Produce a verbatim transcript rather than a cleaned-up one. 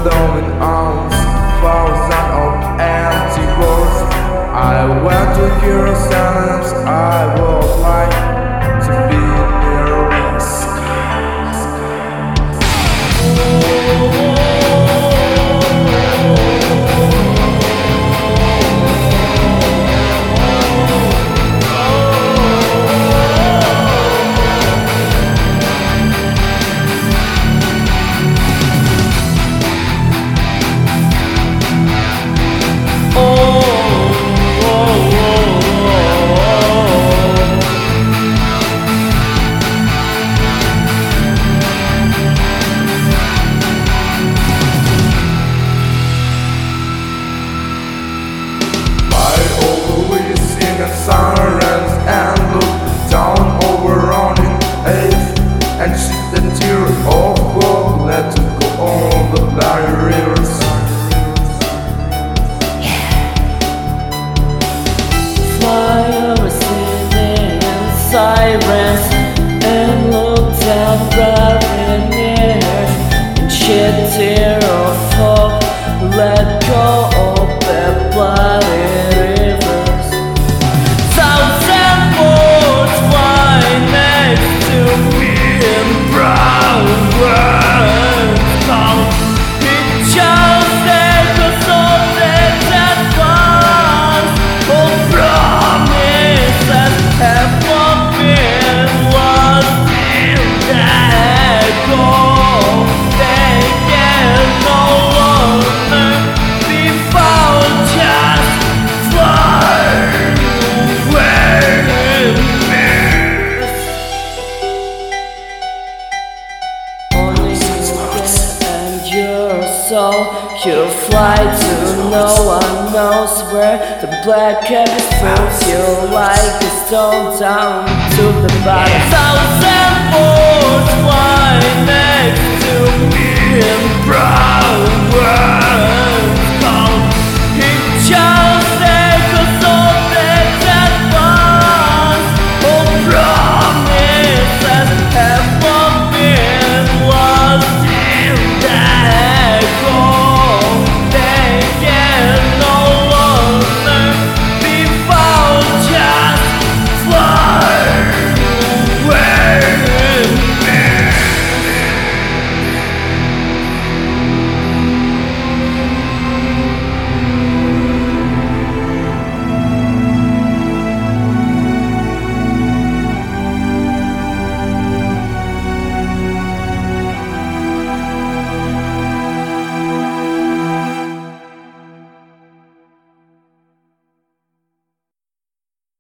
overwhelming arms, thousand of empty words. I want to hear a sentence. I would like to be near the sky. Sirens and look down over on in eighth and shed the tear of hope. Let it go on the bloody rivers. Fly over singing sirens and look down right near and shed tear of hope. Let go of the bloody rivers. So you fly to no one knows where. The black cabin throws you like a stone down to the bottom. Thousand boards fly next to me in brown words called each other.